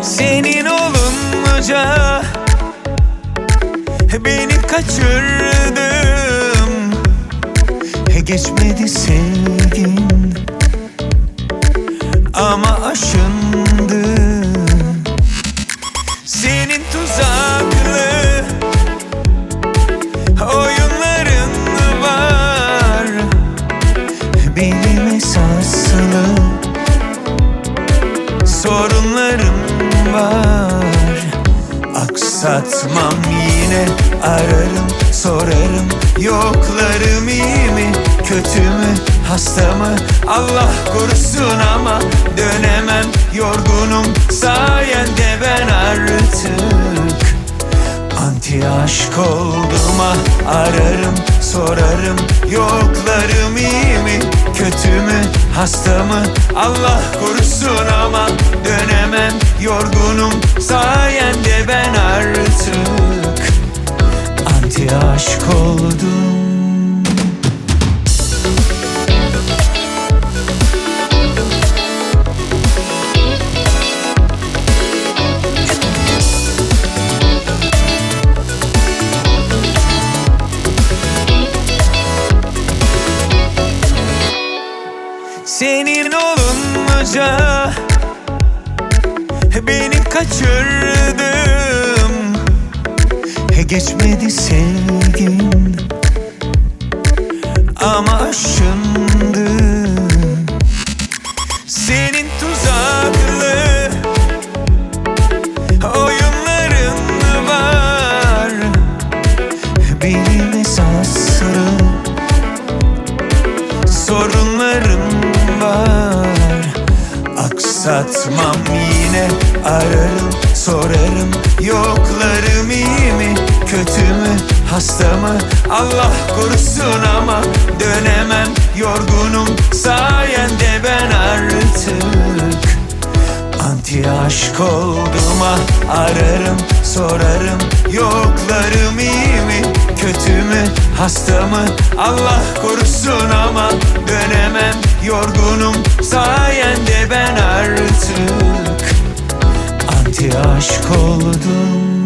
Senin olunca beni kaçırdım. Geçmedi sevgin ama aşındı. Senin tuzaklı oyunların var, benim esaslı sorunlarım var. Aksatmam yine, ararım sorarım, yoklarım iyi mi kötü mü hasta mı Allah korusun, ama dönemem, yorgunum sayende ben artık. Anti aşk oldum, ararım sorarım, yoklarım iyi mi kötü mü hasta mı Allah korusun, ama dönemem, yorgunum sayende ben artık. Anti aşk oldum. Senin olunca beni kaçırdım. Geçmedi sevgin ama aşındı. Senin tuzaklı oyunların var, benim esaslı sorunlarım var. Aksatmam yine, ararım sorarım, yoklarım iyi mi kötü mü hasta mı Allah korusun, ama dönemem, yorgunum sayende ben artık. Anti aşk oldum, ararım sorarım, yoklarım iyi mi kötü mü hasta mı Allah korusun, ama dönemem, yorgunum sayende ben artık. Anti aşk oldum.